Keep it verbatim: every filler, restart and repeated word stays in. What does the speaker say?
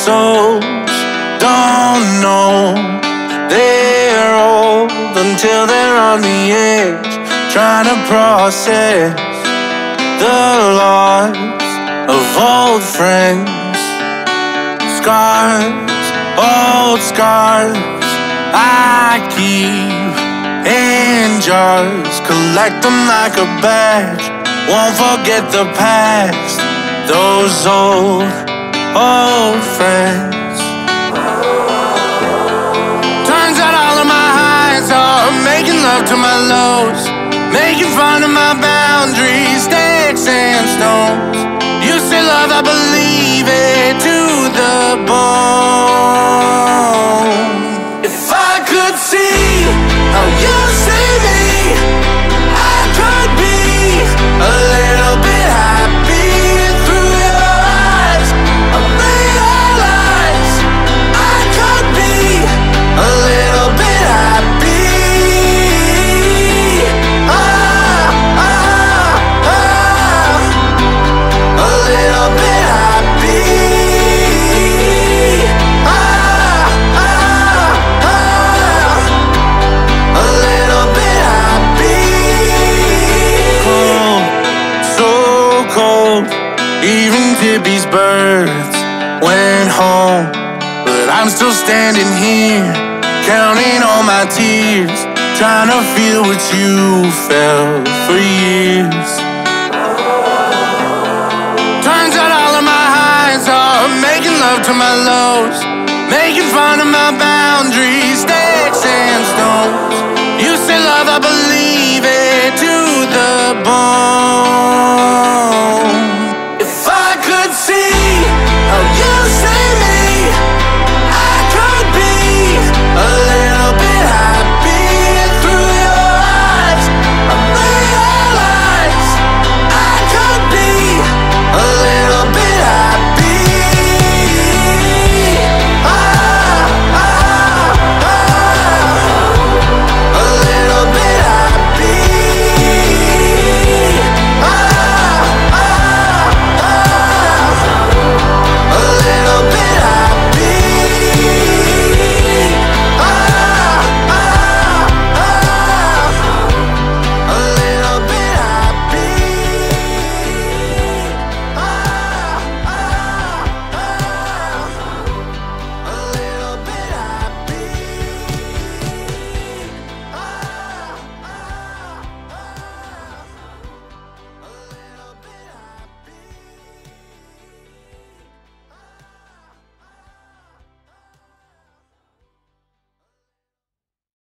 souls don't know they're old until they're on the edge, trying to process the loss of old friends. Scars, old scars, I keep in jars, collect them like a badge, won't forget the past, those old, old friends. Turns out all of my highs are making love to my lows, making fun of my boundaries, sticks and stones. You say love, I believe it to the bone. If I could see how you see me, I could be a little bit happy through your eyes. I realize I could be a little bit happy. Ah, ah, ah, a little bit happy. Ah, ah, ah, a little bit happy. Cold, so cold. Even Tippy's birds went home, but I'm still standing here, counting all my tears, trying to feel what you felt for years. Turns out all of my highs are making love to my lows, making fun of my boundaries. Stay